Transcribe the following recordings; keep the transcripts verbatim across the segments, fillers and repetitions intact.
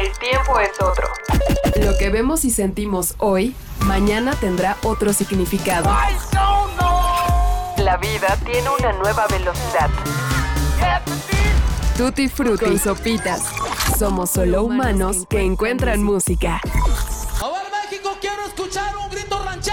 el tiempo es otro. Lo que vemos y sentimos hoy, mañana tendrá otro significado. La vida tiene una nueva velocidad. Tutti Frutti con Sopitas. Somos solo humanos que encuentran música. A ver, México, quiero escuchar un grito ranchero.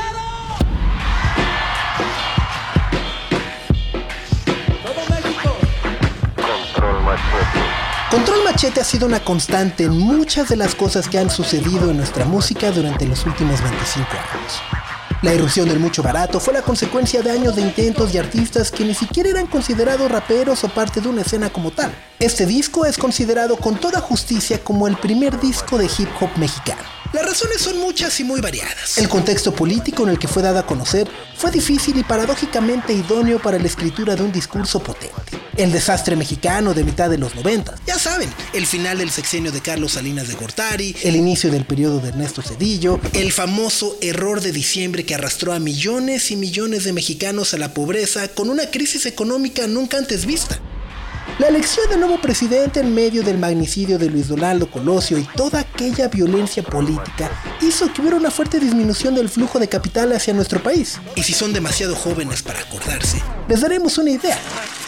Todo México. Control Machete. Control Machete ha sido una constante en muchas de las cosas que han sucedido en nuestra música durante los últimos veinticinco años. La irrupción del mucho barato fue la consecuencia de años de intentos y artistas que ni siquiera eran considerados raperos o parte de una escena como tal. Este disco es considerado con toda justicia como el primer disco de hip hop mexicano. Las razones son muchas y muy variadas. El contexto político en el que fue dado a conocer fue difícil y paradójicamente idóneo para la escritura de un discurso potente. El desastre mexicano de mitad de los noventas, ya saben, el final del sexenio de Carlos Salinas de Gortari, el inicio del periodo de Ernesto Zedillo, el famoso error de diciembre que arrastró a millones y millones de mexicanos a la pobreza con una crisis económica nunca antes vista. La elección del nuevo presidente en medio del magnicidio de Luis Donaldo Colosio y toda aquella violencia política hizo que hubiera una fuerte disminución del flujo de capital hacia nuestro país. Y si son demasiado jóvenes para acordarse, les daremos una idea.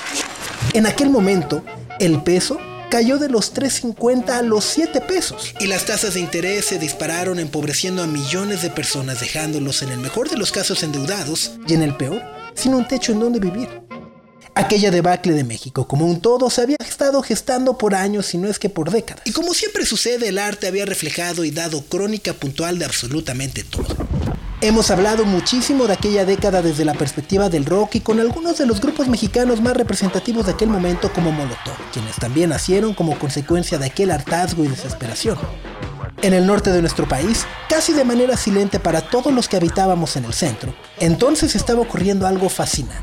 En aquel momento, el peso cayó de los tres cincuenta a los siete pesos y las tasas de interés se dispararon, empobreciendo a millones de personas, dejándolos en el mejor de los casos endeudados y en el peor, sin un techo en donde vivir. Aquella debacle de México como un todo se había estado gestando por años, si no es que por décadas. Y como siempre sucede, el arte había reflejado y dado crónica puntual de absolutamente todo. Hemos hablado muchísimo de aquella década desde la perspectiva del rock y con algunos de los grupos mexicanos más representativos de aquel momento como Molotov, quienes también nacieron como consecuencia de aquel hartazgo y desesperación. En el norte de nuestro país, casi de manera silente para todos los que habitábamos en el centro, entonces estaba ocurriendo algo fascinante.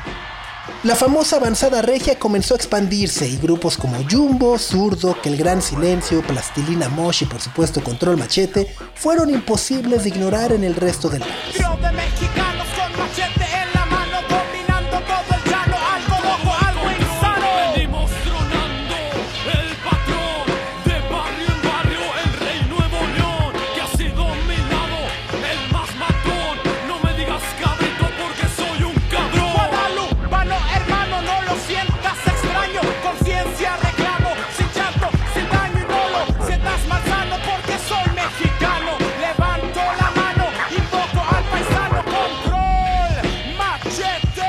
La famosa avanzada regia comenzó a expandirse y grupos como Jumbo, Zurdo, Que el Gran Silencio, Plastilina Mosh y por supuesto Control Machete fueron imposibles de ignorar en el resto del país. Trío de mexicanos con machete en la mano, dominando todo el llano, algo loco, algo insano. Venimos tronando, el patrón, de barrio en barrio, el rey Nuevo León, que ha sido dominado, el más matón. No me digas cabrito porque soy un cabrón. Guadalupano, hermano, no lo sientas extraño, conciencia reclamo, sin llanto, sin daño y no lo sientas malsano porque soy mexicano. Levanto la mano, invoco al paisano. Control Machete,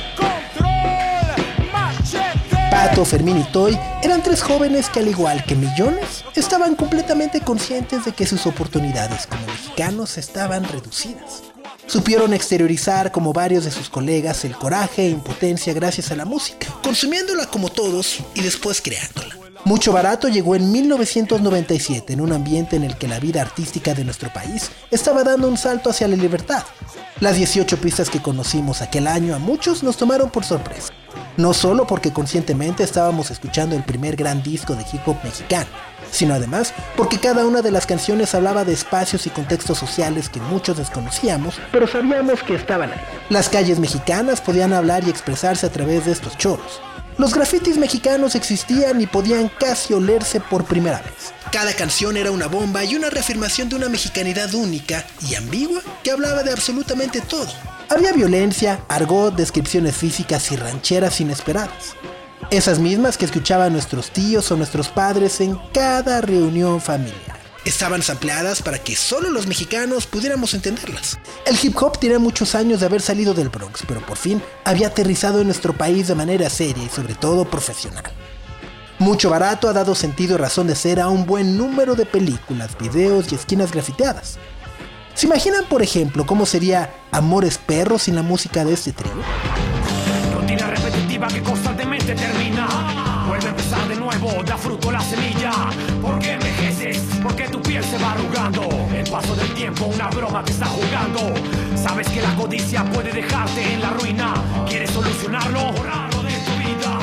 Control Machete. Pato, Fermín y Toy eran tres jóvenes que, al igual que millones, estaban completamente conscientes de que sus oportunidades como mexicanos estaban reducidas. Supieron exteriorizar, como varios de sus colegas, el coraje e impotencia gracias a la música, consumiéndola como todos y después creándola. Mucho Barato llegó en mil novecientos noventa y siete en un ambiente en el que la vida artística de nuestro país estaba dando un salto hacia la libertad. Las dieciocho pistas que conocimos aquel año a muchos nos tomaron por sorpresa. No solo porque conscientemente estábamos escuchando el primer gran disco de hip hop mexicano, sino además porque cada una de las canciones hablaba de espacios y contextos sociales que muchos desconocíamos, pero sabíamos que estaban ahí. Las calles mexicanas podían hablar y expresarse a través de estos choros. Los grafitis mexicanos existían y podían casi olerse por primera vez. Cada canción era una bomba y una reafirmación de una mexicanidad única y ambigua que hablaba de absolutamente todo. Había violencia, argot, descripciones físicas y rancheras inesperadas. Esas mismas que escuchaban nuestros tíos o nuestros padres en cada reunión familiar. Estaban sampleadas para que solo los mexicanos pudiéramos entenderlas. El hip hop tiene muchos años de haber salido del Bronx, pero por fin había aterrizado en nuestro país de manera seria y sobre todo profesional. Mucho Barato ha dado sentido y razón de ser a un buen número de películas, videos y esquinas grafiteadas. ¿Se imaginan, por ejemplo, cómo sería Amores Perros sin la música de este trío? Rutina repetitiva que constantemente termina. Vuelve a empezar de nuevo, da fruto la semilla. ¿Por qué envejeces? ¿Por qué tu piel se va arrugando? El paso del tiempo, una broma te está jugando. Sabes que la codicia puede dejarte en la ruina. ¿Quieres solucionarlo? Borrarlo de tu vida.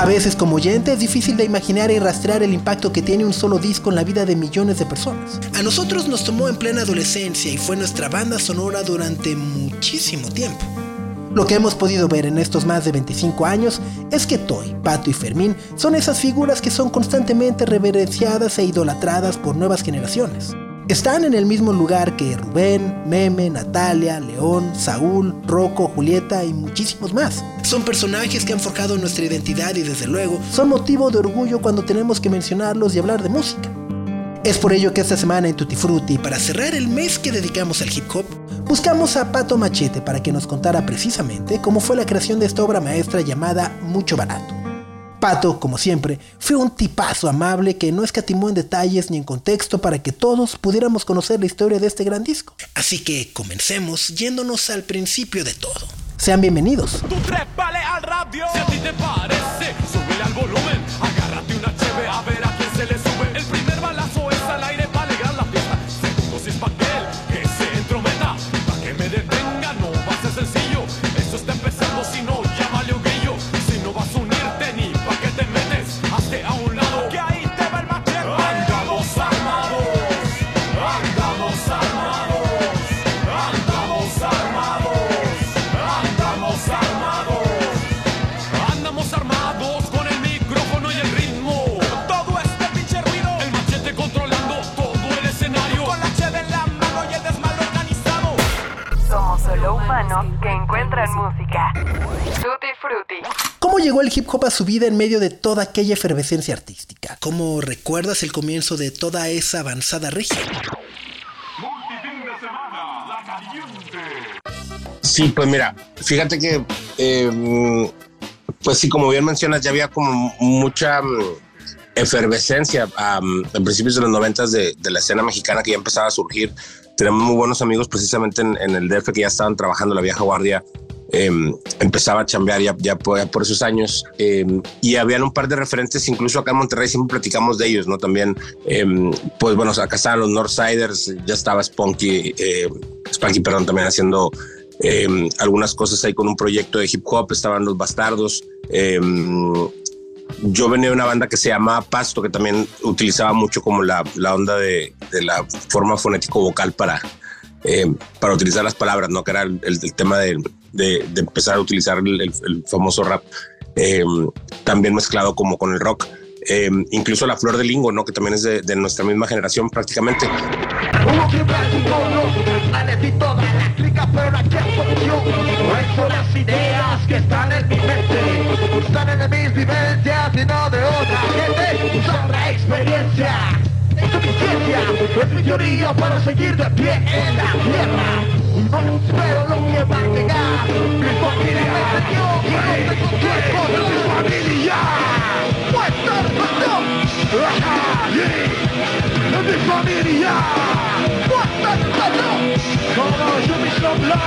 A veces como oyente es difícil de imaginar y rastrear el impacto que tiene un solo disco en la vida de millones de personas. A nosotros nos tomó en plena adolescencia y fue nuestra banda sonora durante muchísimo tiempo. Lo que hemos podido ver en estos más de veinticinco años es que Toy, Pato y Fermín son esas figuras que son constantemente reverenciadas e idolatradas por nuevas generaciones. Están en el mismo lugar que Rubén, Meme, Natalia, León, Saúl, Rocco, Julieta y muchísimos más. Son personajes que han forjado nuestra identidad y desde luego son motivo de orgullo cuando tenemos que mencionarlos y hablar de música. Es por ello que esta semana en Tutti Frutti, para cerrar el mes que dedicamos al hip hop, buscamos a Pato Machete para que nos contara precisamente cómo fue la creación de esta obra maestra llamada Mucho Barato. Pato, como siempre, fue un tipazo amable que no escatimó en detalles ni en contexto para que todos pudiéramos conocer la historia de este gran disco. Así que comencemos yéndonos al principio de todo. Sean bienvenidos. Tú trépale al radio. Si a ti te parece, súbele al volumen. Agárrate una cheve a ver a quién se le sube. El primer balazo es al aire para alegrar la fiesta. Segundo si es pa' aquel que se entrometa. Pa' que me detenga no va a ser sencillo. Esto está empezando, si no llámale un grillo. Si no vas a unirte ni pa' que te metes, hazte a un lado que ahí te va el machete. Andamos armados, andamos armados, andamos armados, andamos armados, andamos armados con el micrófono y el ritmo. Todo este pinche ruido, el machete controlando todo el escenario. Con la cheve en la mano y el desmadre organizado. Somos solo humanos que encuentran música. Tutti Frutti. ¿Cómo llegó el hip hop a su vida en medio de toda aquella efervescencia artística? ¿Cómo recuerdas el comienzo de toda esa avanzada regia? Sí, pues mira, fíjate que, eh, pues sí, como bien mencionas, ya había como mucha um, efervescencia um, a principios de los noventas de, de la escena mexicana que ya empezaba a surgir. Tenemos muy buenos amigos precisamente en, en el D F que ya estaban trabajando, la vieja guardia eh, empezaba a chambear ya, ya, por, ya por esos años eh, y habían un par de referentes, incluso acá en Monterrey siempre platicamos de ellos, ¿no? También, eh, pues bueno, acá estaban los Northsiders, ya estaba Spunky, eh, Spunky, perdón, también haciendo eh, algunas cosas ahí con un proyecto de hip hop, estaban los Bastardos. Eh, yo venía de una banda que se llamaba Pasto, que también utilizaba mucho como la, la onda de, de la forma fonético-vocal para, eh, para utilizar las palabras, ¿no? Que era el, el, el tema de, de, de empezar a utilizar el, el, el famoso rap, eh, también mezclado como con el rock. Eh, incluso La Flor de Lingo, ¿no? Que también es de, de nuestra misma generación prácticamente. Hubo que blanco y negro, planes y toda la clica, pero aquí es son las ideas que están en mi mente, están en mis vivencias y no de otra gente, son la experiencia, suficiencia, es mi teoría para seguir de pie en la tierra, no espero lo que va a llegar, mi familia me metió, y no tengo tiempo de mi familia, muestra razón, es mi familia, muestra razón, como yo me soplo,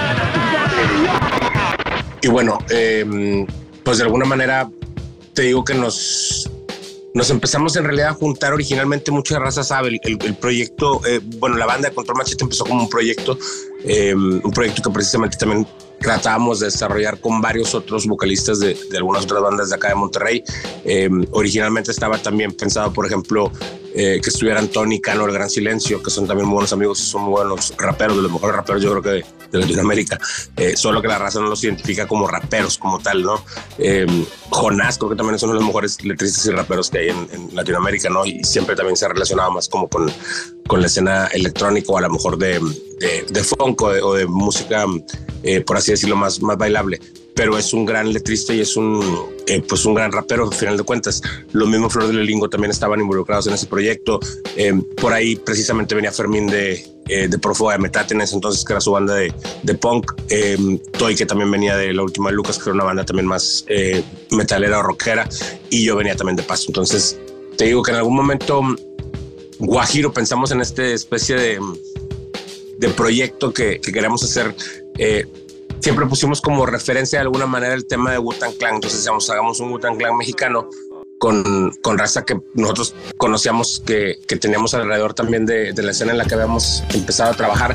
y bueno, eh, pues de alguna manera te digo que nos, nos empezamos en realidad a juntar originalmente. Mucha raza sabe, el, el, el proyecto, eh, bueno, la banda de Control Machete empezó como un proyecto, eh, un proyecto que precisamente también tratábamos de desarrollar con varios otros vocalistas de, de algunas otras bandas de acá de Monterrey. Eh, originalmente estaba también pensado, por ejemplo, eh, que estuvieran Tony Cano, El Gran Silencio, que son también muy buenos amigos y son muy buenos raperos, de los mejores raperos yo creo que de, de Latinoamérica, eh, solo que la raza no los identifica como raperos como tal, ¿no? Eh, Jonás creo que también es uno de los mejores letristas y raperos que hay en, en Latinoamérica, ¿no? Y siempre también se ha relacionado más como con, con la escena electrónica o a lo mejor de, de, de funk o de, o de música, eh, por así decirlo, más, más bailable. Pero es un gran letrista y es un, eh, pues un gran rapero, al final de cuentas. Lo mismo Flor de Lingo también estaban involucrados en ese proyecto. Eh, por ahí precisamente venía Fermín de, eh, de Prófuga de Metate en ese entonces, que era su banda de, de punk. Eh, Toy, que también venía de La Última de Lucas, que era una banda también más eh, metalera o rockera. Y yo venía también de Pasto. Entonces te digo que en algún momento Guajiro pensamos en esta especie de, de proyecto que, que queremos hacer. Eh, Siempre pusimos como referencia de alguna manera el tema de Wu-Tang Clan. Entonces decíamos, hagamos un Wu-Tang Clan mexicano con, con raza que nosotros conocíamos, que, que teníamos alrededor también de, de la escena en la que habíamos empezado a trabajar.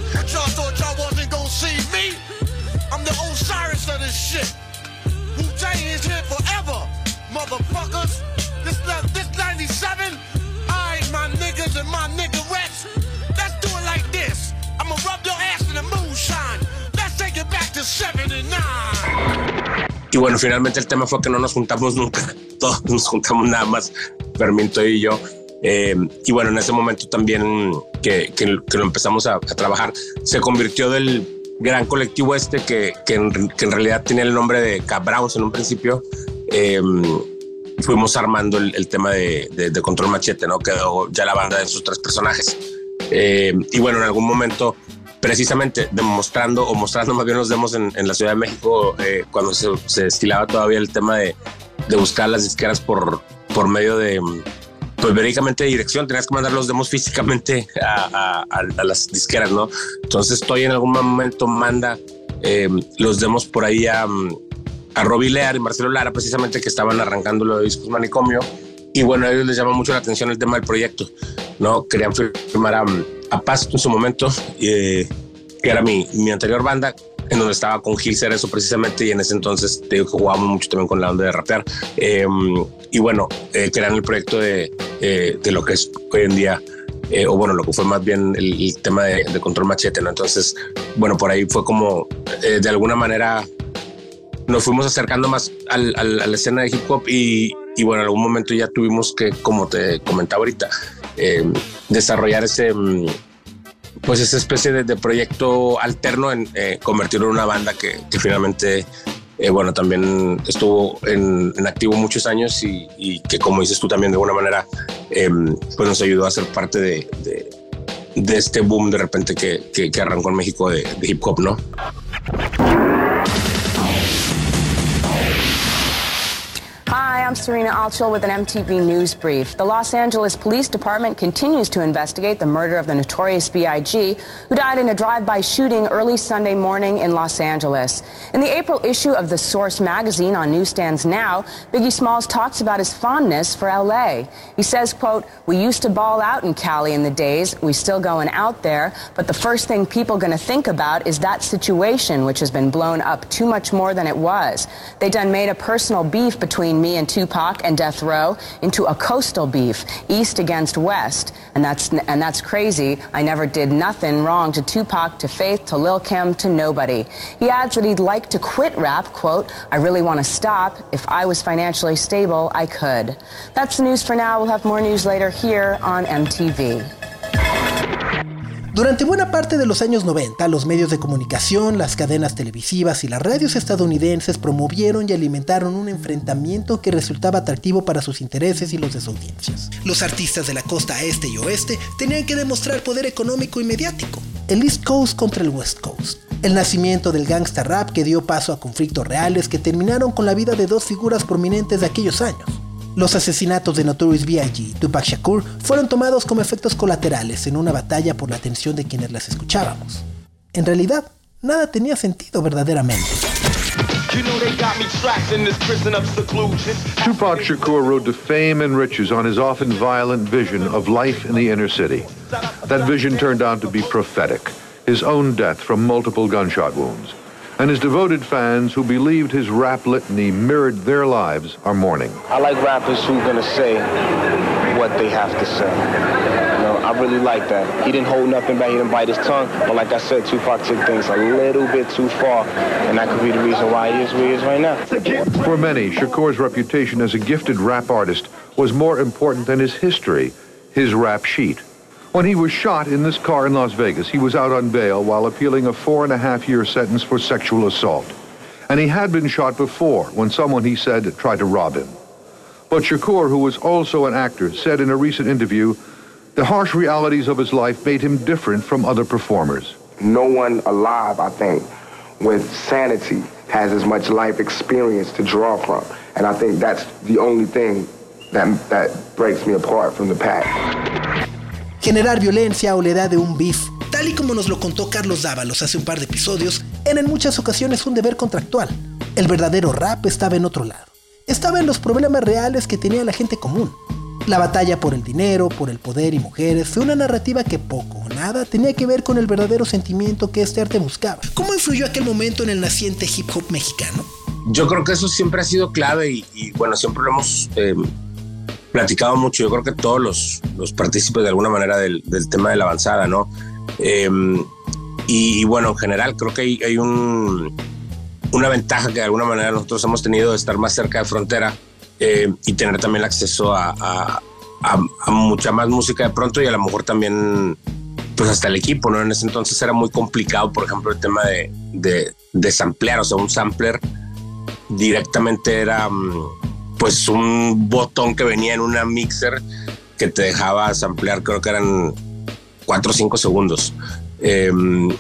y bueno, finalmente el tema fue que no nos juntamos nunca, todos nos juntamos nada más Fermín y yo. Eh, y bueno, en ese momento también que, que, que lo empezamos a, a trabajar, se convirtió del gran colectivo este que, que, en, que en realidad tenía el nombre de Cabrowns en un principio. Eh, fuimos armando el, el tema de, de, de Control Machete, ¿no? Quedó ya la banda de sus tres personajes. Eh, y bueno, en algún momento, precisamente demostrando o mostrando más bien los demos en, en la Ciudad de México, eh, cuando se, se estilaba todavía el tema de, de buscar las disqueras por, por medio de, pues verídicamente de dirección, tenías que mandar los demos físicamente a, a, a las disqueras, ¿no? Entonces Toy en algún momento manda eh, los demos por ahí a, a Robbie Lear y Marcelo Lara, precisamente, que estaban arrancando los discos Manicomio, y bueno, a ellos les llama mucho la atención el tema del proyecto, ¿no? Querían firmar a, a Pasto en su momento, eh, que era mi, mi anterior banda, en donde estaba con Gil Cerezo precisamente, y en ese entonces te digo que jugábamos mucho también con la onda de rapear. Eh, y bueno, eh, crearon el proyecto de, eh, de lo que es hoy en día, eh, o bueno, lo que fue más bien el, el tema de, de Control Machete, ¿no? Entonces, bueno, por ahí fue como, eh, de alguna manera, nos fuimos acercando más al, al, a la escena de hip hop y, y bueno, en algún momento ya tuvimos que, como te comentaba ahorita, eh, desarrollar ese... pues esa especie de, de proyecto alterno, en eh, convertirlo en una banda que, que finalmente, eh, bueno, también estuvo en, en activo muchos años y, y que, como dices tú también, de alguna manera, eh, pues nos ayudó a ser parte de, de, de este boom de repente que, que, que arrancó en México de, de hip hop, ¿no? Hi, I'm Serena Altschul with an M T V News Brief. The Los Angeles Police Department continues to investigate the murder of the notorious B I G, who died in a drive-by shooting early Sunday morning in Los Angeles. In the April issue of The Source magazine on newsstands now, Biggie Smalls talks about his fondness for L A. He says, quote, "We used to ball out in Cali in the days. We still going out there. But the first thing people gonna think about is that situation, which has been blown up too much more than it was. They done made a personal beef between me and Tupac and Death Row into a coastal beef, East against West, and that's and that's crazy. I never did nothing wrong to Tupac, to Faith, to Lil' Kim, to nobody." He adds that he'd like to quit rap, quote, "I really want to stop. If I was financially stable, I could." That's the news for now. We'll have more news later here on M T V. Durante buena parte de los años noventa, los medios de comunicación, las cadenas televisivas y las radios estadounidenses promovieron y alimentaron un enfrentamiento que resultaba atractivo para sus intereses y los de sus audiencias. Los artistas de la costa este y oeste tenían que demostrar poder económico y mediático. El East Coast contra el West Coast. El nacimiento del gangsta rap que dio paso a conflictos reales que terminaron con la vida de dos figuras prominentes de aquellos años. Los asesinatos de Notorious B I G y Tupac Shakur fueron tomados como efectos colaterales en una batalla por la atención de quienes las escuchábamos. En realidad, nada tenía sentido verdaderamente. Tupac Shakur rode to fame and riches on his often violent vision of life in the inner city. That vision turned out to be prophetic, his own death from multiple gunshot wounds. And his devoted fans who believed his rap litany mirrored their lives are mourning. I like rappers who are gonna say what they have to say. You know, I really like that. He didn't hold nothing back, he didn't bite his tongue, but like I said, Tupac took things a little bit too far, and that could be the reason why he is where he is right now. For many, Shakur's reputation as a gifted rap artist was more important than his history, his rap sheet. When he was shot in this car in Las Vegas, he was out on bail while appealing a four and a half year sentence for sexual assault. And he had been shot before when someone, he said, tried to rob him. But Shakur, who was also an actor, said in a recent interview, the harsh realities of his life made him different from other performers. No one alive, I think, with sanity has as much life experience to draw from. And I think that's the only thing that, that breaks me apart from the pack. Generar violencia o la idea de un beef, tal y como nos lo contó Carlos Dávalos hace un par de episodios, era en muchas ocasiones un deber contractual. El verdadero rap estaba en otro lado. Estaba en los problemas reales que tenía la gente común. La batalla por el dinero, por el poder y mujeres fue una narrativa que poco o nada tenía que ver con el verdadero sentimiento que este arte buscaba. ¿Cómo influyó aquel momento en el naciente hip hop mexicano? Yo creo que eso siempre ha sido clave y, y bueno, siempre lo hemos... Eh, platicado mucho. Yo creo que todos los, los partícipes de alguna manera del, del tema de la avanzada, ¿no? Eh, y, y bueno, en general creo que hay, hay un una ventaja que de alguna manera nosotros hemos tenido de estar más cerca de frontera eh, y tener también acceso a, a, a, a mucha más música de pronto, y a lo mejor también pues hasta el equipo, ¿no? En ese entonces era muy complicado, por ejemplo, el tema de, de, de samplear, o sea, un sampler directamente era pues un botón que venía en una mixer que te dejaba samplear, creo que eran cuatro o cinco segundos. Eh,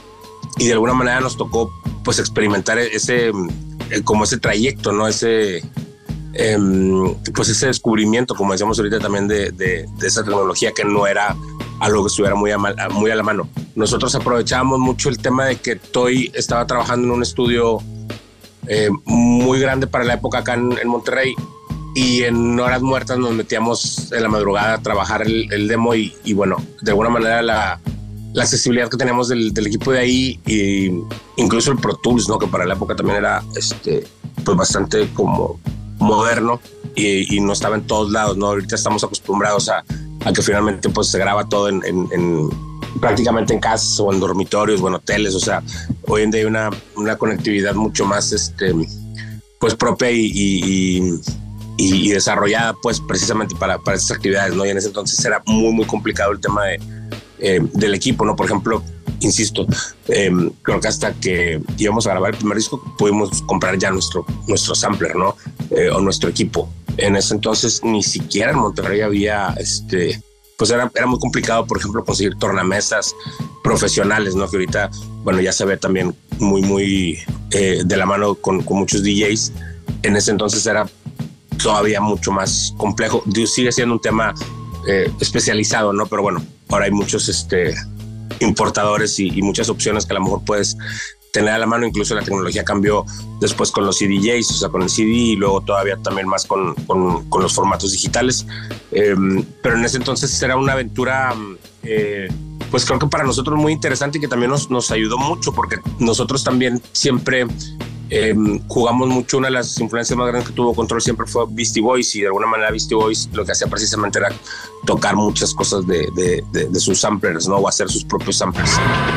y de alguna manera nos tocó pues experimentar ese, como ese trayecto, ¿no? Ese, eh, pues ese descubrimiento, como decíamos ahorita también, de, de, de esa tecnología que no era algo que estuviera muy a, muy a la mano. Nosotros aprovechábamos mucho el tema de que Toy estaba trabajando en un estudio eh, muy grande para la época acá en, en Monterrey, y en horas muertas nos metíamos en la madrugada a trabajar el, el demo y, y bueno, de alguna manera la, la accesibilidad que teníamos del, del equipo de ahí, e incluso el Pro Tools, ¿no? Que para la época también era este, pues bastante como moderno y, y no estaba en todos lados, ¿no? Ahorita estamos acostumbrados a, a que finalmente pues se graba todo en, en, en prácticamente en casas o en dormitorios o en hoteles. O sea, hoy en día hay una, una conectividad mucho más este, pues propia y, y, y Y, y desarrollada pues precisamente para, para estas actividades, ¿no? Y en ese entonces era muy muy complicado el tema de, eh, del equipo, ¿no? Por ejemplo, insisto, eh, creo que hasta que íbamos a grabar el primer disco pudimos comprar ya nuestro, nuestro sampler, ¿no? Eh, o nuestro equipo. En ese entonces ni siquiera en Monterrey había, este, pues era, era muy complicado, por ejemplo, conseguir tornamesas profesionales, ¿no? Que ahorita, bueno, ya se ve también muy muy eh, de la mano con, con muchos D Js. En ese entonces era todavía mucho más complejo. Sigue siendo un tema eh, especializado, ¿no? Pero bueno, ahora hay muchos este, importadores y, y muchas opciones que a lo mejor puedes tener a la mano. Incluso la tecnología cambió después con los C D Js, o sea, con el C D, y luego todavía también más con, con, con los formatos digitales. Eh, pero en ese entonces era una aventura, eh, pues creo que para nosotros muy interesante, y que también nos, nos ayudó mucho, porque nosotros también siempre Eh, jugamos mucho. Una de las influencias más grandes que tuvo Control siempre fue Beastie Boys, y de alguna manera Beastie Boys lo que hacía precisamente era tocar muchas cosas de, de, de, de sus samplers, ¿no? O hacer sus propios samplers.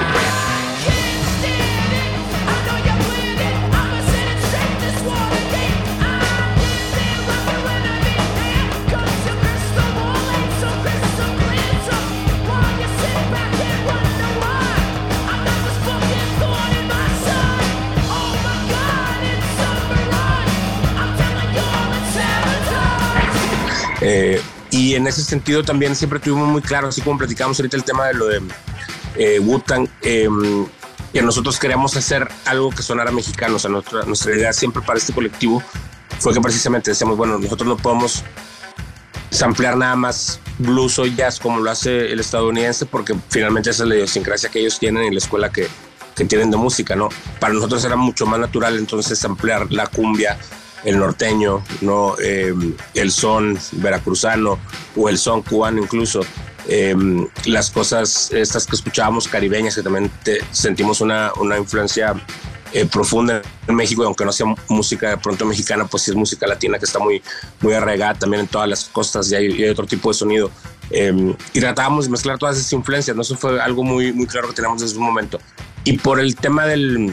Eh, y en ese sentido también siempre tuvimos muy claro, así como platicamos ahorita el tema de lo de eh, Wu-Tang, eh, que nosotros queríamos hacer algo que sonara mexicano. O sea, nuestra, nuestra idea siempre para este colectivo fue que precisamente decíamos, bueno, nosotros no podemos samplear nada más blues o jazz como lo hace el estadounidense, porque finalmente esa es la idiosincrasia que ellos tienen en la escuela que, que tienen de música, ¿no? Para nosotros era mucho más natural entonces samplear la cumbia, el norteño, ¿no? Eh, el son veracruzano o el son cubano incluso. Eh, las cosas estas que escuchábamos caribeñas, que también te, sentimos una, una influencia eh, profunda en México, y aunque no sea música de pronto mexicana, pues sí es música latina que está muy, muy arraigada también en todas las costas, y hay, y hay otro tipo de sonido. Eh, y tratábamos de mezclar todas esas influencias, ¿no? Eso fue algo muy, muy claro que teníamos desde un momento. Y por el tema del...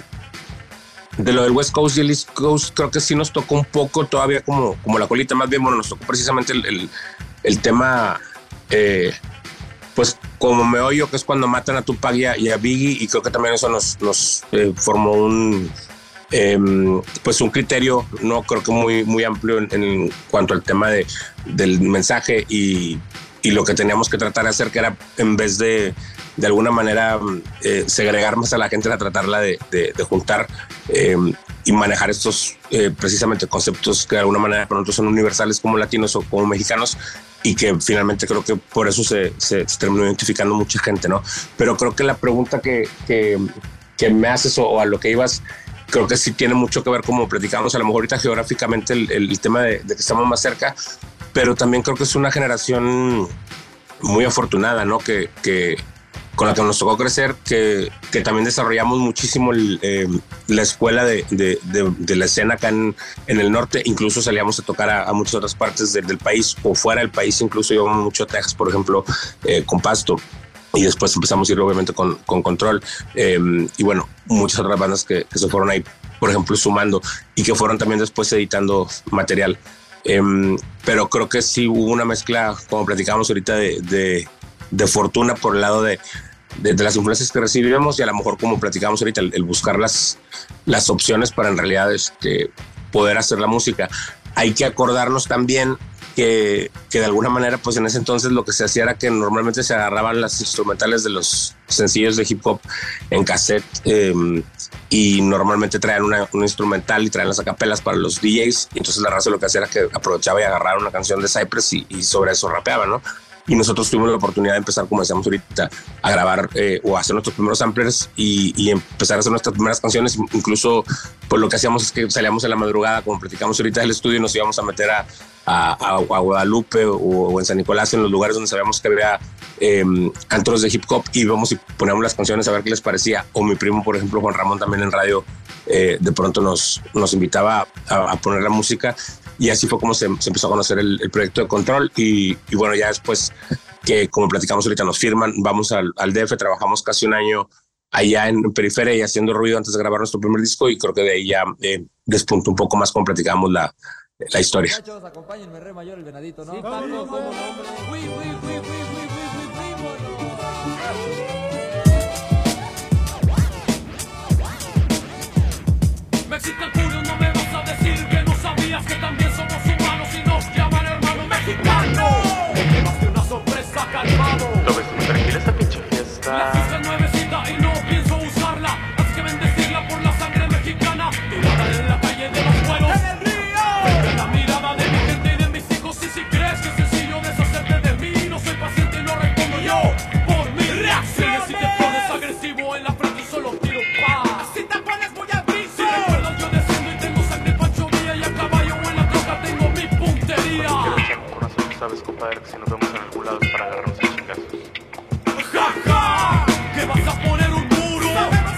de lo del West Coast y el East Coast, creo que sí nos tocó un poco todavía como, como la colita. Más bien, bueno, nos tocó precisamente el, el, el tema, eh, pues como meollo, que es cuando matan a Tupac y a, y a Biggie, y creo que también eso nos, nos eh, formó un, eh, pues un criterio, no creo que muy, muy amplio en, en cuanto al tema de, del mensaje y, y lo que teníamos que tratar de hacer, que era, en vez de de alguna manera eh, segregar más a la gente, a tratarla de, de, de juntar eh, y manejar estos eh, precisamente conceptos que de alguna manera para nosotros son universales como latinos o como mexicanos, y que finalmente creo que por eso se, se, se terminó identificando mucha gente, ¿no? Pero creo que la pregunta que, que, que me haces, o, o a lo que ibas, creo que sí tiene mucho que ver, como platicamos a lo mejor ahorita geográficamente, el, el tema de, de que estamos más cerca, pero también creo que es una generación muy afortunada, ¿no? Que, que con la que nos tocó crecer, que, que también desarrollamos muchísimo el, eh, la escuela de, de, de, de la escena acá en, en el norte. Incluso salíamos a tocar a, a muchas otras partes de, del país o fuera del país. Incluso íbamos mucho a Texas, por ejemplo, eh, con Pasto. Y después empezamos a ir obviamente con, con Control. Eh, y bueno, muchas otras bandas que, que se fueron ahí por ejemplo, sumando y que fueron también después editando material. Eh, pero creo que sí hubo una mezcla, como platicábamos ahorita, de, de, de fortuna por el lado de, de, de las influencias que recibimos y a lo mejor, como platicábamos ahorita, el, el buscar las, las opciones para en realidad este, poder hacer la música. Hay que acordarnos también que, que de alguna manera, pues en ese entonces lo que se hacía era que normalmente se agarraban las instrumentales de los sencillos de hip hop en cassette eh, y normalmente traían una, una instrumental y traían las acapelas para los D Js. Y entonces la raza lo que hacía era que aprovechaba y agarraba una canción de Cypress y, y sobre eso rapeaba, ¿no? Y nosotros tuvimos la oportunidad de empezar, como decíamos ahorita, a grabar eh, o a hacer nuestros primeros samplers y, y empezar a hacer nuestras primeras canciones. Incluso, pues lo que hacíamos es que salíamos en la madrugada, como platicamos ahorita del estudio, y nos íbamos a meter a, a, a Guadalupe o, o en San Nicolás, en los lugares donde sabíamos que había eh, antros de hip hop, y íbamos y poníamos las canciones a ver qué les parecía. O mi primo, por ejemplo, Juan Ramón, también en radio, eh, de pronto nos, nos invitaba a, a poner la música. Y así fue como se, se empezó a conocer el, el proyecto de Control. Y, y bueno, ya después que, como platicamos ahorita, nos firman, vamos al, al D F, trabajamos casi un año allá en, en Periferia y haciendo ruido antes de grabar nuestro primer disco, y creo que de ahí ya eh, despuntó un poco más como platicamos la, la historia. Muchachos, acompáñenme, Re Mayor, el venadito, ¿no? Sí, Paco, ¿cómo no, hombre? Uy, uy, uy, uy, uy, uy, uy, uy. Mexicano, no me vas a decir que no sabías que también somos humanos y nos llaman hermano mexicano. Me llevaste una sorpresa, calmado. ¿Lo ves muy tranquila esta pinche fiesta? La fiesta es nuevecita y no pienso usarla, así que bendecirla por la sangre mexicana tirada en la calle de los pueblos. ¡En el río! Frente a la mirada de mi gente y de mis hijos. Y si crees que es sencillo deshacerte de mí, no soy paciente y no respondo yo por mi reacción. Si te pones agresivo en la frente solo tiro paz. Si te pones muy agresivo, si recuerdas yo desciendo y tengo sangre Pancho Villa, y a caballo o en la troca tengo mi puntería. Corazón, sabes, compadre, que si nos vemos en algún lado es para agarrarnos a chingazos. ¡Ja, ja! ¿Que vas a poner un muro?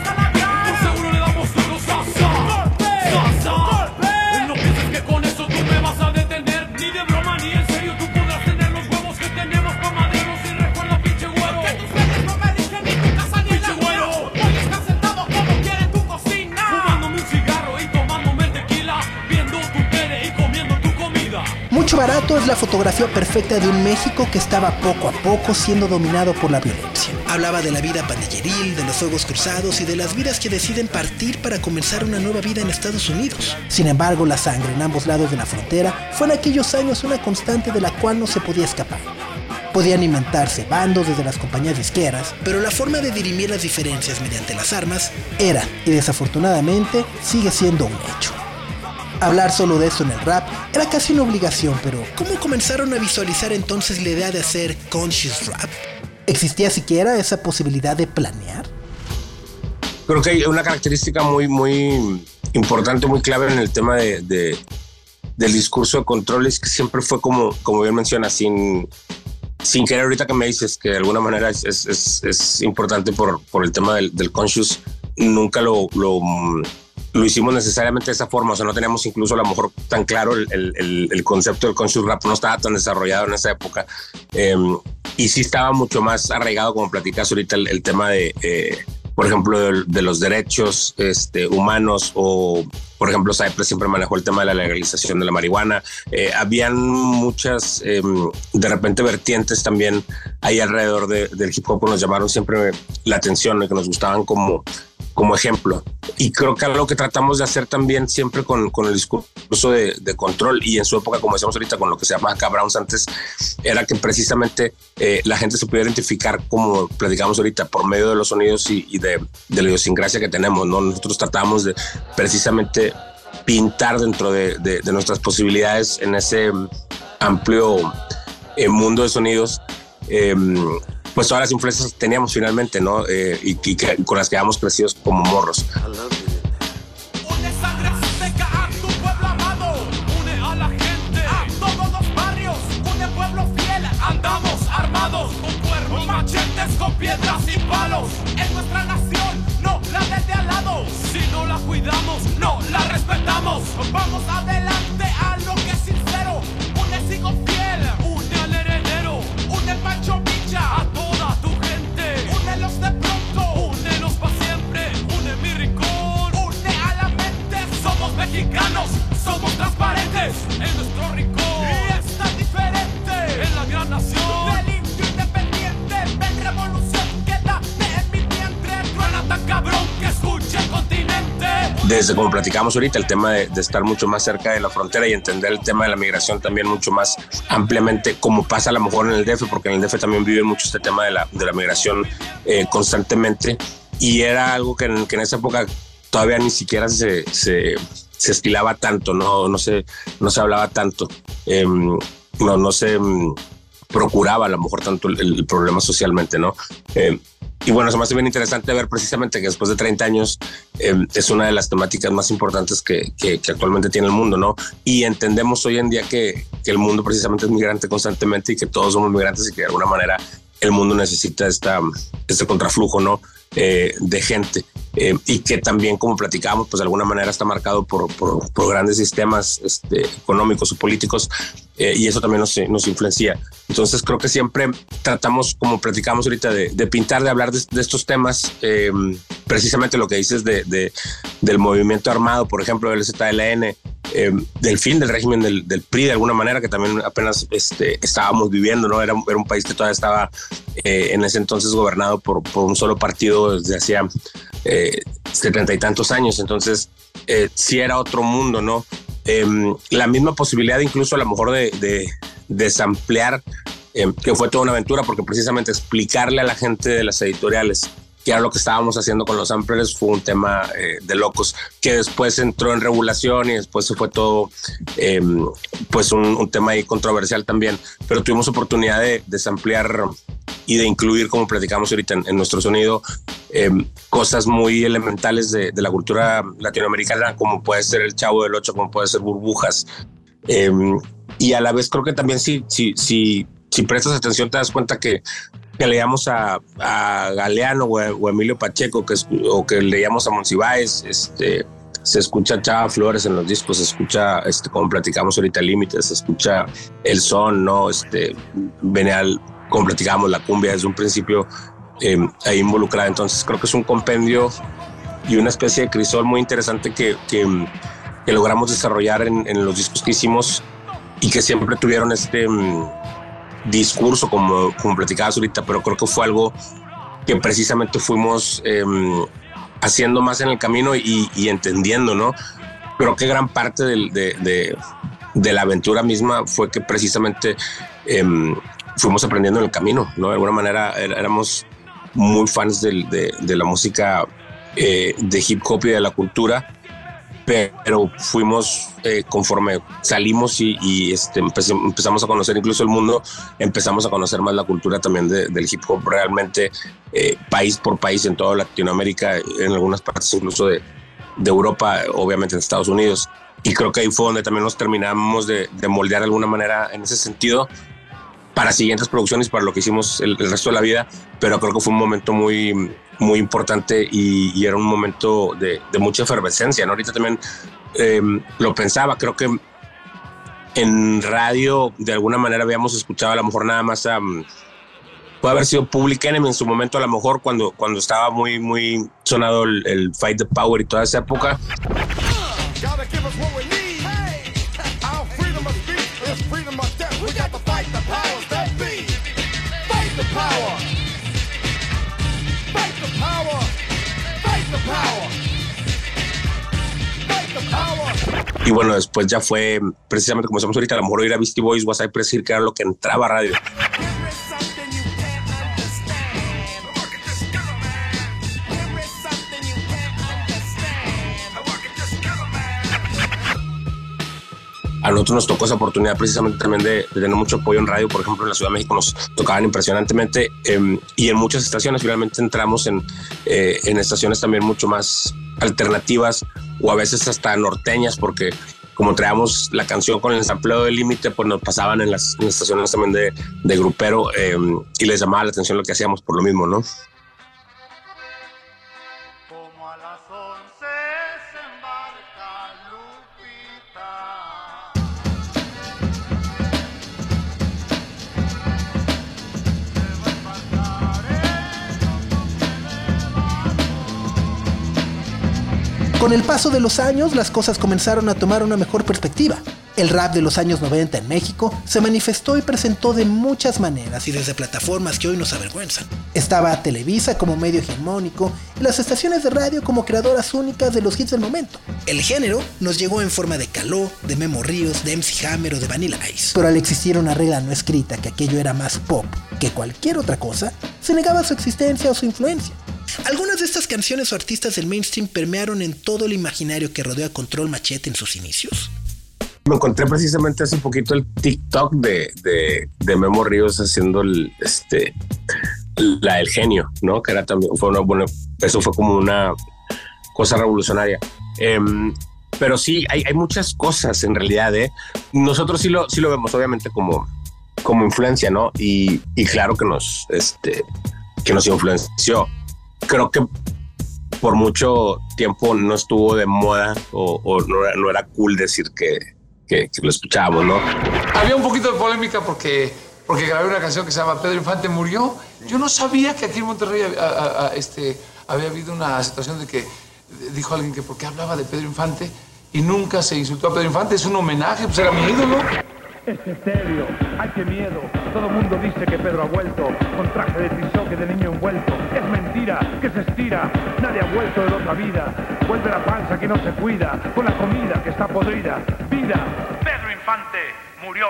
Por seguro le damos duro, Sasa. Sasa. No pienses que con eso tú me vas a detener, ni de broma ni en serio tú podrás tener los huevos que tenemos mamaderos. Y recuerda, pinche güero, que tus peces no me eligen ni tu casa ni la mía. Hoy estás sentado como quiere tu cocina, fumándome un cigarro y tomándome el tequila, viendo tu tele y comiendo tu comida. Mucho Barato es la fotografía perfecta de un México que estaba poco a poco siendo dominado por la violencia. Hablaba de la vida pandilleril, de los fuegos cruzados y de las vidas que deciden partir para comenzar una nueva vida en Estados Unidos. Sin embargo, la sangre en ambos lados de la frontera fue en aquellos años una constante de la cual no se podía escapar. Podían inventarse bandos desde las compañías disqueras, pero la forma de dirimir las diferencias mediante las armas era, y desafortunadamente, sigue siendo un hecho. Hablar solo de eso en el rap era casi una obligación, pero ¿cómo comenzaron a visualizar entonces la idea de hacer conscious rap? ¿Existía siquiera esa posibilidad de planear? Creo que hay una característica muy, muy importante, muy clave en el tema de, de, del discurso de Control, es que siempre fue como, como bien mencionas, sin, sin querer. Ahorita que me dices que de alguna manera es, es, es, es importante por, por el tema del, del conscious, nunca lo... lo lo hicimos necesariamente de esa forma, o sea, no teníamos incluso a lo mejor tan claro el, el, el concepto del conscious rap, no estaba tan desarrollado en esa época, eh, y sí estaba mucho más arraigado, como platicas ahorita, el, el tema de, eh, por ejemplo, de, de los derechos este, humanos, o por ejemplo, Cypress siempre manejó el tema de la legalización de la marihuana. Eh, habían muchas, eh, de repente, vertientes también ahí alrededor de, del hip hop que nos llamaron siempre la atención y que nos gustaban como como ejemplo. Y creo que algo que tratamos de hacer también siempre con, con el discurso de, de Control, y en su época, como decíamos ahorita, con lo que se llama acá Browns antes, era que precisamente eh, la gente se pudiera identificar, como platicamos ahorita, por medio de los sonidos y, y de, de la idiosincrasia que tenemos, ¿no? Nosotros tratamos de precisamente pintar dentro de, de, de nuestras posibilidades en ese amplio eh, mundo de sonidos, eh, pues todas las influencias que teníamos finalmente, ¿no? Eh, y, y que, con las que habíamos crecido como morros. Une sangre azteca a tu pueblo amado, une a la gente, a todos los barrios, une pueblo fiel, andamos armados con cuernos, machetes, con piedras y palos. Es nuestra nación, no la del de al lado. Si no la cuidamos, no la respetamos. Vamos adelante a lo que es sincero. Une sigo fiel, une al heredero, une el Pancho Villa, a toda tu gente. Une los de pronto, une los pa' siempre, une mi rincón, une a la mente. desde como platicamos ahorita, el tema de, de estar mucho más cerca de la frontera y entender el tema de la migración también mucho más ampliamente, como pasa a lo mejor en el D F, porque en el D F también vive mucho este tema de la, de la migración eh, constantemente, y era algo que en, que en esa época todavía ni siquiera se, se, se estilaba tanto, no, no, se, no se hablaba tanto, eh, no, no se um, procuraba a lo mejor tanto el, el problema socialmente, ¿no? Eh, Y bueno, se me hace bien interesante ver precisamente que después de treinta años eh, es una de las temáticas más importantes que, que, que actualmente tiene el mundo, ¿no? Y entendemos hoy en día que, que el mundo precisamente es migrante constantemente y que todos somos migrantes y que de alguna manera el mundo necesita esta, este contraflujo, ¿no? Eh, de gente. Eh, y que también, como platicábamos, pues de alguna manera está marcado por, por, por grandes sistemas este, económicos o políticos, eh, y eso también nos, nos influencia. Entonces creo que siempre tratamos, como platicamos ahorita, de, de pintar, de hablar de, de estos temas, eh, precisamente lo que dices de, de, del movimiento armado, por ejemplo, del Z L N, eh, del fin del régimen del, del P R I, de alguna manera, que también apenas este, estábamos viviendo, ¿no? Era, era un país que todavía estaba eh, en ese entonces gobernado por, por un solo partido desde hacía eh, setenta y tantos años. Entonces eh, sí era otro mundo, ¿no? Eh, la misma posibilidad incluso a lo mejor de, de, de samplear, eh, que fue toda una aventura, porque precisamente explicarle a la gente de las editoriales que era lo que estábamos haciendo con los samplers fue un tema eh, de locos, que después entró en regulación y después se fue todo eh, pues un, un tema ahí controversial también, pero tuvimos oportunidad de, de samplear y de incluir, como platicamos ahorita en, en nuestro sonido, eh, cosas muy elementales de, de la cultura latinoamericana, como puede ser el Chavo del Ocho, como puede ser Burbujas, eh, y a la vez creo que también si, si, si, si prestas atención te das cuenta que que leíamos a, a Galeano o a, o a Emilio Pacheco, que, o que leíamos a Monsiváis, este, se escucha Chava Flores en los discos, se escucha, este, como platicamos ahorita, Límites, se escucha el son, ¿no? Este, venía, como platicábamos, la cumbia desde un principio eh, ahí involucrada. Entonces creo que es un compendio y una especie de crisol muy interesante que, que, que logramos desarrollar en, en los discos que hicimos y que siempre tuvieron este discurso, como, como platicabas ahorita, pero creo que fue algo que precisamente fuimos eh, haciendo más en el camino y, y entendiendo, ¿no? Creo que gran parte del, de, de, de la aventura misma fue que precisamente eh, fuimos aprendiendo en el camino, ¿no? De alguna manera éramos muy fans del, de, de la música eh, de hip hop y de la cultura, pero fuimos eh, conforme salimos y, y este, empezamos a conocer incluso el mundo, empezamos a conocer más la cultura también de, del hip hop realmente, eh, país por país en toda Latinoamérica, en algunas partes incluso de, de Europa, obviamente en Estados Unidos, y creo que ahí fue donde también nos terminamos de, de moldear de alguna manera en ese sentido para siguientes producciones, para lo que hicimos el, el resto de la vida, pero creo que fue un momento muy, muy importante y, y era un momento de, de mucha efervescencia, ¿no? Ahorita también eh, lo pensaba, creo que en radio de alguna manera habíamos escuchado a lo mejor nada más a, um, puede haber sido Public Enemy en su momento, a lo mejor cuando, cuando estaba muy, muy sonado el, el Fight the Power y toda esa época. Y bueno, después ya fue precisamente como estamos ahorita, a lo mejor oír a Beastie Boys, Was I President, que era lo que entraba a radio. A nosotros nos tocó esa oportunidad precisamente también de, de tener mucho apoyo en radio. Por ejemplo, en la Ciudad de México nos tocaban impresionantemente eh, y en muchas estaciones finalmente entramos en, eh, en estaciones también mucho más alternativas o a veces hasta norteñas, porque como traíamos la canción con el sampleo del Límite, pues nos pasaban en las, en las estaciones también de, de grupero eh, y les llamaba la atención lo que hacíamos por lo mismo, ¿no? Con el paso de los años, las cosas comenzaron a tomar una mejor perspectiva. El rap de los años noventa en México se manifestó y presentó de muchas maneras y desde plataformas que hoy nos avergüenzan. Estaba Televisa como medio hegemónico y las estaciones de radio como creadoras únicas de los hits del momento. El género nos llegó en forma de Caló, de Memo Ríos, de M C Hammer o de Vanilla Ice. Pero al existir una regla no escrita que aquello era más pop que cualquier otra cosa, se negaba su existencia o su influencia. Algunas de estas canciones o artistas del mainstream permearon en todo el imaginario que rodea a Control Machete en sus inicios. Me encontré precisamente hace poquito el TikTok de, de, de Memo Ríos haciendo el, este, la, el genio, ¿no? Que era también, fue una buena, eso fue como una cosa revolucionaria. Eh, pero sí, hay, hay muchas cosas en realidad, ¿eh? Nosotros sí lo, sí lo vemos obviamente como, como influencia, ¿no? Y, y claro que nos, este, que nos influenció. Creo que por mucho tiempo no estuvo de moda o, o no, era, no era cool decir que Que, que lo escuchábamos, ¿no? Había un poquito de polémica porque, porque grabé una canción que se llama Pedro Infante murió. Yo no sabía que aquí en Monterrey a, a, a, este, había habido una situación de que dijo alguien que por qué hablaba de Pedro Infante y nunca se insultó a Pedro Infante. Es un homenaje, pues era mi ídolo. Es estéreo, ay qué miedo. Todo el mundo dice que Pedro ha vuelto con traje de tizoque de niño envuelto. Es mentira, que se estira. Nadie ha vuelto de otra vida. Vuelve la panza que no se cuida, con la comida que está podrida. Vida, Pedro Infante murió.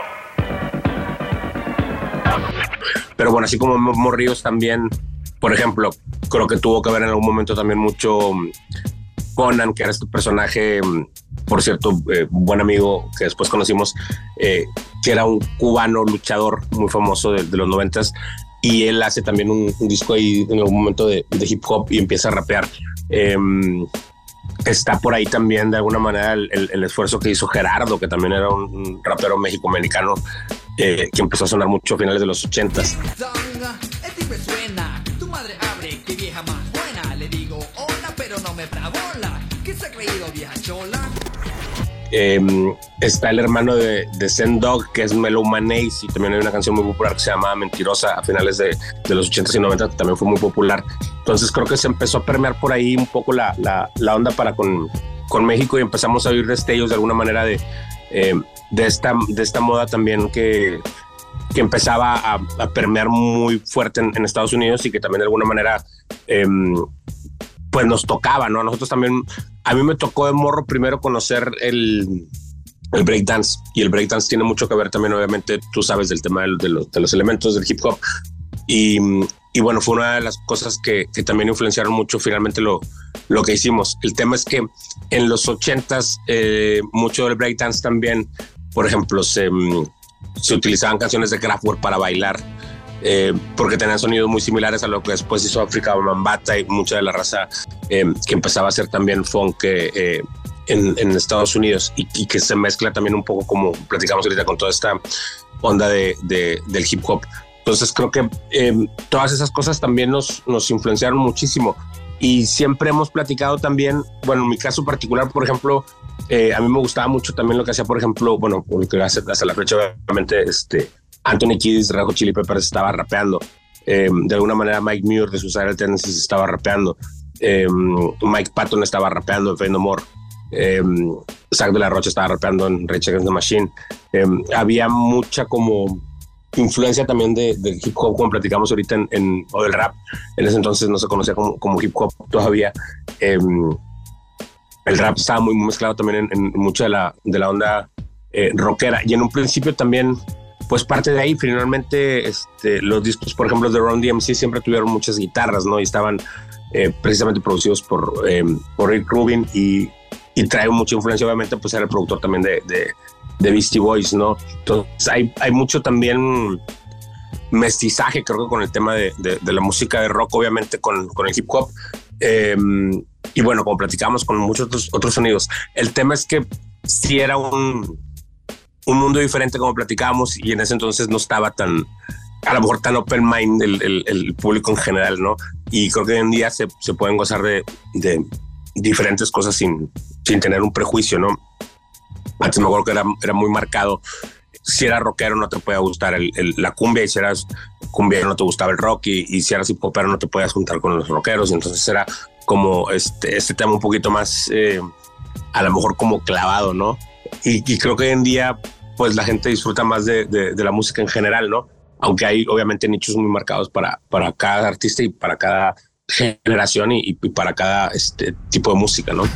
Pero bueno, así como Memo Ríos también, por ejemplo, creo que tuvo que ver en algún momento también mucho Conan, que era este personaje, por cierto, eh, buen amigo que después conocimos, eh, que era un cubano luchador muy famoso de, de los noventas, y él hace también un, un disco ahí en algún momento de, de hip hop y empieza a rapear. Eh, está por ahí también de alguna manera el, el, el esfuerzo que hizo Gerardo, que también era un, un rapero mexicoamericano eh, que empezó a sonar mucho a finales de los ochentas. Este me suena, tu madre abre, qué vieja más buena. Le digo hola, pero no me brabola. ¿Qué se ha creído, vieja chola? Eh, está el hermano de, de Zen Dog, que es Melo Manéis, y también hay una canción muy popular que se llama Mentirosa a finales de, de los ochentas y noventas, que también fue muy popular. Entonces creo que se empezó a permear por ahí un poco la, la, la onda para con, con México, y empezamos a oír destellos de alguna manera de, eh, de, esta, de esta moda también que, que empezaba a, a permear muy fuerte en, en Estados Unidos, y que también de alguna manera eh, pues nos tocaba, ¿no? Nosotros también, a mí me tocó de morro primero conocer el, el breakdance, y el breakdance tiene mucho que ver también, obviamente, tú sabes, del tema de, de, los, de los elementos del hip hop, y, y bueno, fue una de las cosas que, que también influenciaron mucho finalmente lo, lo que hicimos. El tema es que en los ochentas, eh, mucho del breakdance también, por ejemplo, se, se utilizaban canciones de Kraftwerk para bailar, Eh, porque tenían sonidos muy similares a lo que después hizo África Bambaataa y mucha de la raza eh, que empezaba a hacer también funk eh, en, en Estados Unidos, y, y que se mezcla también un poco, como platicamos ahorita, con toda esta onda de, de, del hip hop. Entonces creo que eh, todas esas cosas también nos, nos influenciaron muchísimo, y siempre hemos platicado también, bueno, en mi caso particular, por ejemplo, eh, a mí me gustaba mucho también lo que hacía, por ejemplo, bueno, lo que hace hasta la fecha, obviamente, este Anthony Kiedis de Red Hot Chili Peppers estaba rapeando. Eh, de alguna manera Mike Muir de Suicidal Tendencies estaba rapeando. Eh, Mike Patton estaba rapeando en Faith No More. Eh, Zach de la Rocha estaba rapeando en Rage Against the Machine. Eh, había mucha como influencia también de, del hip hop, como platicamos ahorita, en, en, o del rap. En ese entonces no se conocía como, como hip hop todavía. Eh, el rap estaba muy mezclado también en, en mucha de la, de la onda eh, rockera. Y en un principio también, pues parte de ahí, finalmente, este, los discos, por ejemplo, de Run D M C siempre tuvieron muchas guitarras, ¿no? Y estaban eh, precisamente producidos por, eh, por Rick Rubin, y, y trae mucha influencia, obviamente, pues era el productor también de, de, de Beastie Boys, ¿no? Entonces hay, hay mucho también mestizaje, creo que con el tema de, de, de la música de rock, obviamente con, con el hip hop. Eh, y bueno, como platicamos con muchos otros, otros sonidos, el tema es que sí era un... un mundo diferente, como platicábamos, y en ese entonces no estaba tan, a lo mejor tan open mind el, el, el público en general, ¿no? Y creo que hoy en día se, se pueden gozar de, de diferentes cosas sin, sin tener un prejuicio, ¿no? Antes me acuerdo que era, era muy marcado. Si eras rockero no te podía gustar el, el, la cumbia, y si eras cumbiero no te gustaba el rock, y, y si eras hip hopero no te podías juntar con los rockeros. Y entonces era como este, este tema un poquito más, eh, a lo mejor como clavado, ¿no? y, y creo que hoy en día pues la gente disfruta más de, de, de la música en general, ¿no? Aunque hay obviamente nichos muy marcados para, para cada artista y para cada generación y, y para cada este, tipo de música, ¿no?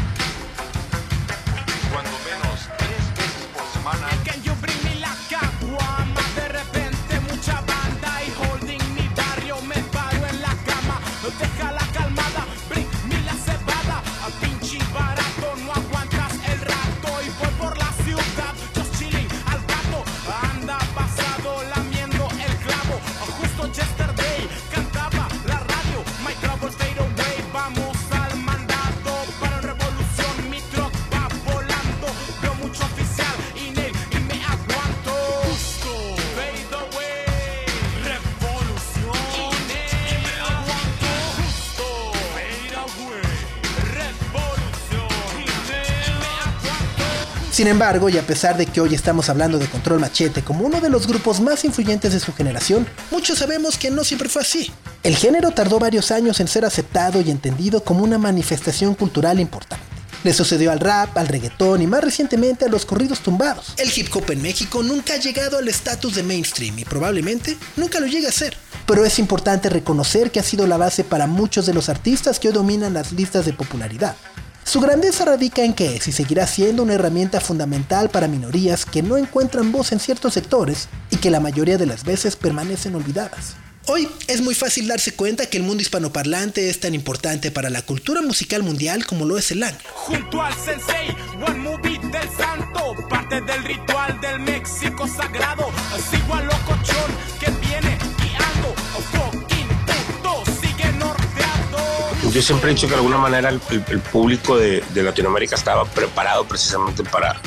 Sin embargo, y a pesar de que hoy estamos hablando de Control Machete como uno de los grupos más influyentes de su generación, muchos sabemos que no siempre fue así. El género tardó varios años en ser aceptado y entendido como una manifestación cultural importante. Le sucedió al rap, al reggaetón y más recientemente a los corridos tumbados. El hip hop en México nunca ha llegado al estatus de mainstream y probablemente nunca lo llegue a ser. Pero es importante reconocer que ha sido la base para muchos de los artistas que hoy dominan las listas de popularidad. Su grandeza radica en que es y seguirá siendo una herramienta fundamental para minorías que no encuentran voz en ciertos sectores y que la mayoría de las veces permanecen olvidadas. Hoy es muy fácil darse cuenta que el mundo hispanoparlante es tan importante para la cultura musical mundial como lo es el anglo. Junto al sensei, One Movie del santo, parte del ritual del México sagrado. Sigo al locochón que viene guiando, fucking puto, sigue norteando. Yo siempre he dicho que de alguna manera el, el, el público de, de Latinoamérica estaba preparado precisamente para,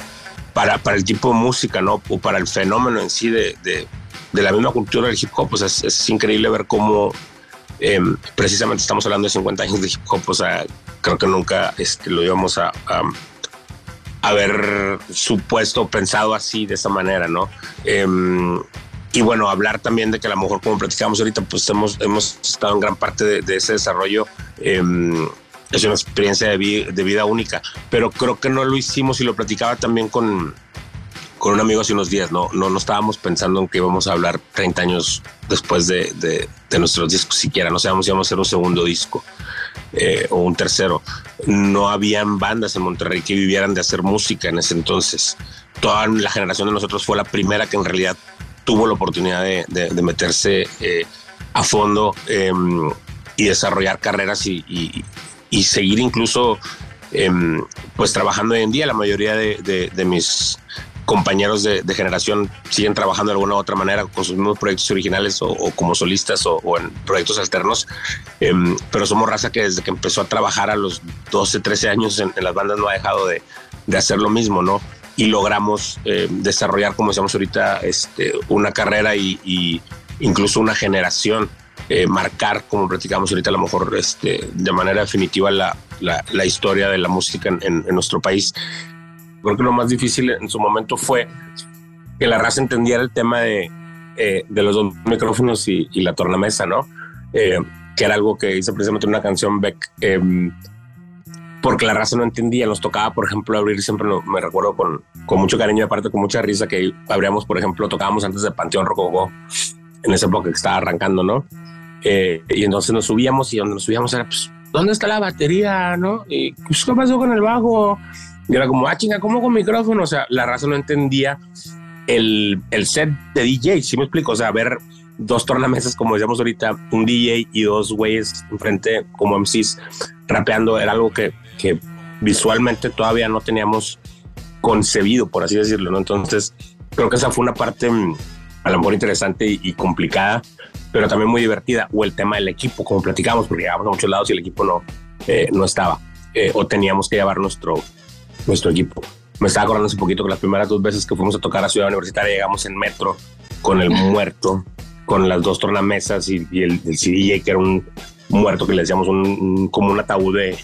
para, para el tipo de música, ¿no? O para el fenómeno en sí de, de, de la misma cultura del hip hop. Pues es, es increíble ver cómo eh, precisamente estamos hablando de cincuenta años de hip hop. O sea, creo que nunca este, lo íbamos a, a haber supuesto, pensado así, de esa manera, ¿no? Eh, Y bueno, hablar también de que a lo mejor, como platicamos ahorita, pues hemos, hemos estado en gran parte de, de ese desarrollo. Eh, es una experiencia de, vi, de vida única, pero creo que no lo hicimos y lo platicaba también con, con un amigo hace unos días. No, no, no estábamos pensando en que íbamos a hablar treinta años después de, de, de nuestros discos siquiera. No sabíamos si íbamos a hacer un segundo disco eh, o un tercero. No habían bandas en Monterrey que vivieran de hacer música en ese entonces. Toda la generación de nosotros fue la primera que en realidad tuvo la oportunidad de, de, de meterse eh, a fondo eh, y desarrollar carreras y, y, y seguir incluso eh, pues trabajando hoy en día. La mayoría de, de, de mis compañeros de, de generación siguen trabajando de alguna u otra manera con sus mismos proyectos originales o, o como solistas o, o en proyectos alternos, eh, pero somos raza que desde que empezó a trabajar a los doce, trece años en, en las bandas no ha dejado de, de hacer lo mismo, ¿no? Y logramos eh, desarrollar, como decíamos ahorita, este, una carrera y, y incluso una generación, eh, marcar, como platicamos ahorita, a lo mejor este, de manera definitiva la, la, la historia de la música en, en, en nuestro país. Creo que lo más difícil en su momento fue que la raza entendiera el tema de, eh, de los dos micrófonos y, y la tornamesa, ¿no? Eh, que era algo que hice precisamente en una canción, Beck, eh, porque la raza no entendía. Nos tocaba, por ejemplo, abrir, siempre no, me recuerdo con, con mucho cariño y aparte con mucha risa, que abríamos, por ejemplo, tocábamos antes de Panteón Rococó, en esa época que estaba arrancando, ¿no? Eh, y entonces nos subíamos y donde nos subíamos era, pues, ¿dónde está la batería, no? Y, pues, ¿qué pasó con el bajo? Y era como, ah, chinga, ¿cómo con micrófono? O sea, la raza no entendía el, el set de D J, ¿sí me explico? O sea, ver dos tornamesas, como decíamos ahorita, un D J y dos güeyes enfrente como M Cs rapeando, era algo que, que visualmente todavía no teníamos concebido, por así decirlo, ¿no? Entonces, creo que esa fue una parte a lo mejor interesante y, y complicada, pero también muy divertida. O el tema del equipo, como platicamos, porque llegamos a muchos lados y el equipo no, eh, no estaba, eh, o teníamos que llevar nuestro, nuestro equipo. Me estaba acordando hace poquito que las primeras dos veces que fuimos a tocar a Ciudad Universitaria llegamos en metro con el muerto, con las dos tornamesas y, y el, el C D J, que era un muerto que le decíamos un, un, como un ataúd de,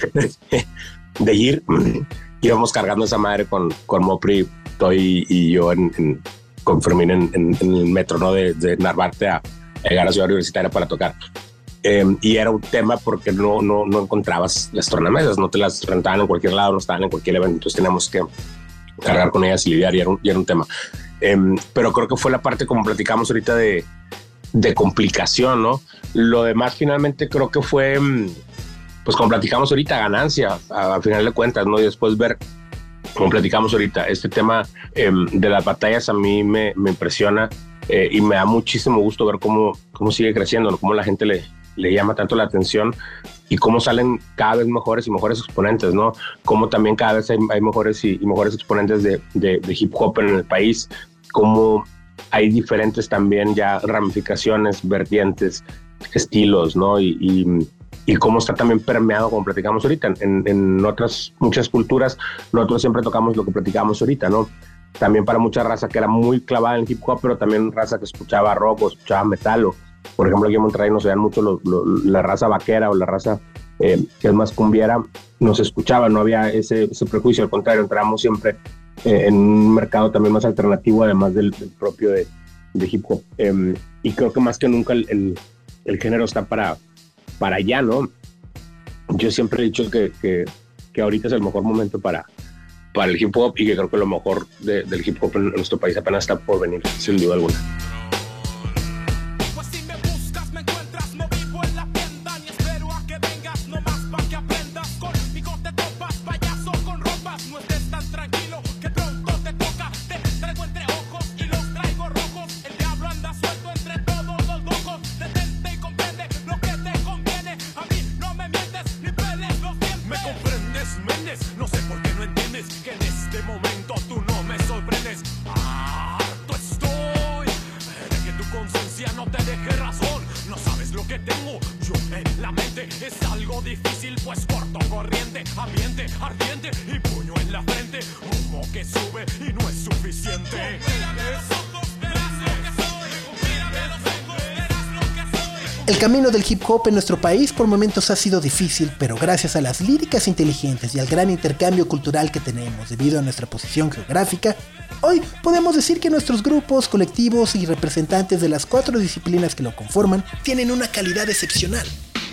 de ir. Íbamos cargando esa madre con, con Mopri, Toy y yo en, en, con Fermín en, en, en el metro, ¿no? De, de Narvarte a, a llegar a Ciudad Universitaria para tocar. Eh, y era un tema porque no, no, no encontrabas las tornamesas, no te las rentaban en cualquier lado, no estaban en cualquier evento, entonces teníamos que cargar con ellas y lidiar, y era un, y era un tema. Eh, pero creo que fue la parte, como platicamos ahorita, de, de complicación, ¿no? Lo demás finalmente creo que fue, pues como platicamos ahorita, ganancia, a, a final de cuentas, ¿no? Y después ver, como platicamos ahorita, este tema eh, de las batallas a mí me, me impresiona eh, y me da muchísimo gusto ver cómo, cómo sigue creciendo, ¿no? Cómo la gente le, le llama tanto la atención y cómo salen cada vez mejores y mejores exponentes, ¿no? Cómo también cada vez hay, hay mejores y, y mejores exponentes de, de, de hip hop en el país, cómo hay diferentes también ya ramificaciones, vertientes, estilos, ¿no? Y, y, y cómo está también permeado, como platicamos ahorita, en, en otras muchas culturas. Nosotros siempre tocamos lo que platicamos ahorita, ¿no? También para mucha raza que era muy clavada en hip hop, pero también raza que escuchaba rock o escuchaba metal, o por ejemplo aquí en Monterrey nos veían mucho lo, lo, la raza vaquera o la raza eh, que es más cumbiera, nos escuchaba, no había ese, ese prejuicio, al contrario, entramos siempre eh, en un mercado también más alternativo, además del, del propio de, de hip hop. Eh, y creo que más que nunca el, el, el género está para, para allá, ¿no? Yo siempre he dicho que, que, que ahorita es el mejor momento para, para el hip hop, y que creo que lo mejor de, del hip hop en nuestro país apenas está por venir, sin duda alguna. El camino del hip hop en nuestro país por momentos ha sido difícil, pero gracias a las líricas inteligentes y al gran intercambio cultural que tenemos debido a nuestra posición geográfica, hoy podemos decir que nuestros grupos, colectivos y representantes de las cuatro disciplinas que lo conforman tienen una calidad excepcional.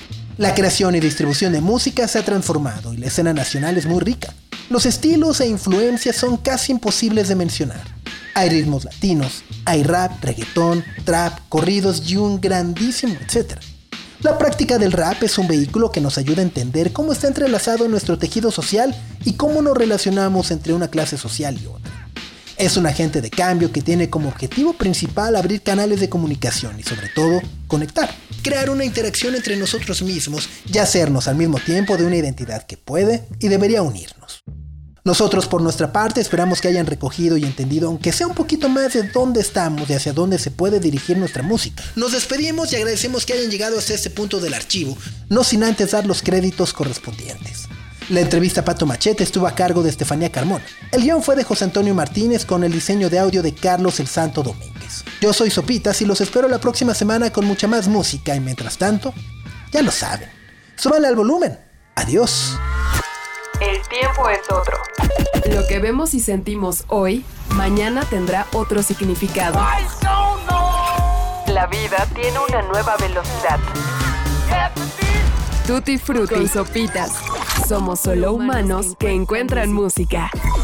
La creación y distribución de música se ha transformado y la escena nacional es muy rica. Los estilos e influencias son casi imposibles de mencionar. Hay ritmos latinos, hay rap, reggaetón, trap, corridos y un grandísimo etcétera. La práctica del rap es un vehículo que nos ayuda a entender cómo está entrelazado en nuestro tejido social y cómo nos relacionamos entre una clase social y otra. Es un agente de cambio que tiene como objetivo principal abrir canales de comunicación y sobre todo, conectar. Crear una interacción entre nosotros mismos y hacernos al mismo tiempo de una identidad que puede y debería unirnos. Nosotros por nuestra parte esperamos que hayan recogido y entendido aunque sea un poquito más de dónde estamos y hacia dónde se puede dirigir nuestra música. Nos despedimos y agradecemos que hayan llegado hasta este punto del archivo, no sin antes dar los créditos correspondientes. La entrevista a Pato Machete estuvo a cargo de Estefanía Carmona. El guión fue de José Antonio Martínez con el diseño de audio de Carlos el Santo Domínguez. Yo soy Sopitas y los espero la próxima semana con mucha más música y mientras tanto, ya lo saben, súbanle al volumen. Adiós. El tiempo es otro. Lo que vemos y sentimos hoy, mañana tendrá otro significado. La vida tiene una nueva velocidad. Tutti Frutti y Sopitas. Somos solo humanos que encuentran música.